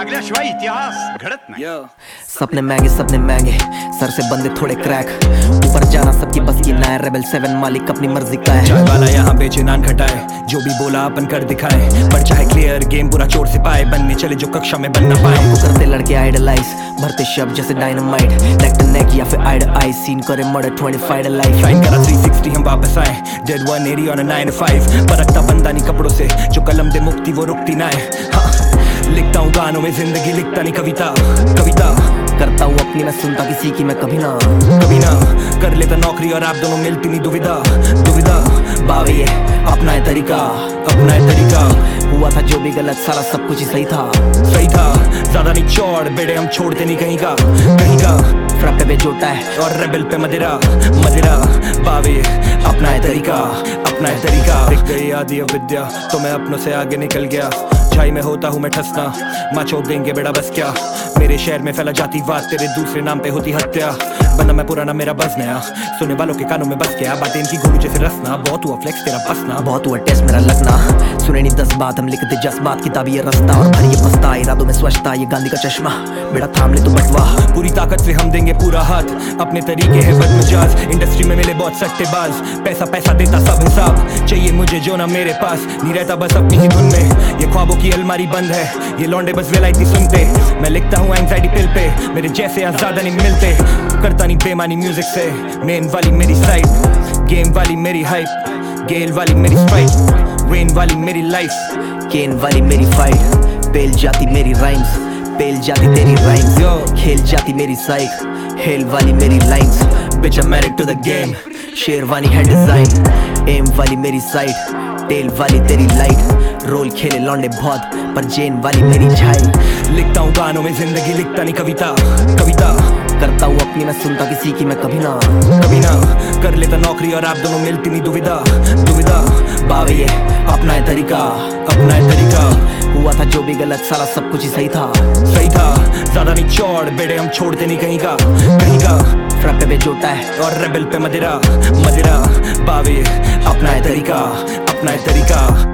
लागल्याशिवाय इतिहास घडत नाही। सपने महंगे सर से बंदे थोड़े क्रैक, ऊपर जाना सबकी बस की ना है। रेबल 7 मालिक अपनी मर्जी का है। चाय वाला यहाँ बेचे नान खटाए, जो भी बोला अपन कर दिखाए। पर चाहे क्लियर गेम पूरा चोर से पाए, बनने चले जो कक्षा में बन ना पाए। हमको करते लड़के आइडलाइज, भरते शब्द जैसे डायनामाइट। नेक टू नेक या फिर आइड आई, सीन करे मर्डर 25 लाइफ। साइन करा 360 हम वापस आए, डेड 180 on a 9 to 5। परखता बंदा नहीं कपड़ों से, जो कलम दे मुक्ति वो रुकती ना है। लिखता हूँ गानों में जिंदगी, लिखता नहीं कविता। करता हूँ अपनी मैं, सुनता किसी की मैं कभी ना कर लेता नौकरी और आप दोनों मिलती नहीं दुविधा। बावे ये अपना है तरीका हुआ था जो भी गलत, सारा सब कुछ ही सही था। ज्यादा नहीं चौड़ बेड़े हम छोड़ते नहीं कहीं का। फ्रैप पे जोटा है और रेबल पे मदिरा। बावे अपना है तरीका। दिख गई आदि विद्या तो मैं अपनों से आगे निकल गया। छाई में होता हूँ मैं ठसना, माँ छोड़ देंगे बेड़ा बस क्या। मेरे शहर में फैला जातिवाद, तेरे दूसरे नाम पे होती हत्या। बना मैं पुराना मेरा बस नया, सुनने वालों के कानों में बस गया। बातें इनकी गोलू जैसे रसना, बहुत हुआ फ्लेक्स तेरा बसना। बहुत हुआ टेस्ट मेरा लगना, सुने नहीं 10 बात हम लिखते जज्बात। किताब ये रास्ता और भरी ये पछता, इरादों में स्वच्छता ये गांधी का चश्मा। बेड़ा थाम ले तो बटवा, पूरी ताकत से हम देंगे पूरा हाथ। अपने तरीके है बदमिजाज, इंडस्ट्री में मिले बहुत सट्टेबाज। पैसा देता सब हिसाब, चाहिए मुझे जो ना मेरे पास। नहीं रहता बस अपनी ही धुन में, ये ख्वाबों की अलमारी बंद है। ये लौंडे बस वेला इतनी सुनते, मैं लिखता हूँ एंग्जाइटी पिल पे। मेरे जैसे यहाँ ज्यादा नहीं मिलते, करता नहीं बेमानी म्यूजिक से। मेन वाली मेरी साइड, गेम वाली मेरी हाइप। गेल वाली मेरी स्ट्राइक, वेन वाली मेरी लाइफ। केन वाली मेरी फाइट, पेल जाती मेरी राइम्स। पेल जाती तेरी राइम्स, खेल जाती मेरी साइक। हेल वाली मेरी lines, bitch I married to the game. Sherwani है डिजाइन, एम वाली मेरी साइड। टेल वाली तेरी लाइट, रोल खेले लौंडे बहुत पर जेन वाली मेरी झाई। लिखता हूँ गानों में जिंदगी, लिखता नहीं कविता। करता हूँ अपनी मैं, सुनता किसी की मैं कभी ना कर लेता नौकरी और आप दोनों मिलती नहीं दुविधा। बावे ये अपना है तरीका हुआ था जो भी गलत, सारा सब कुछ ही सही था। ज्यादा नहीं चौड़ बेड़े हम छोड़ते नहीं कहीं का। फ्रैप पे जोटा है और रेबल पे मदिरा। बावे अपना है तरीका।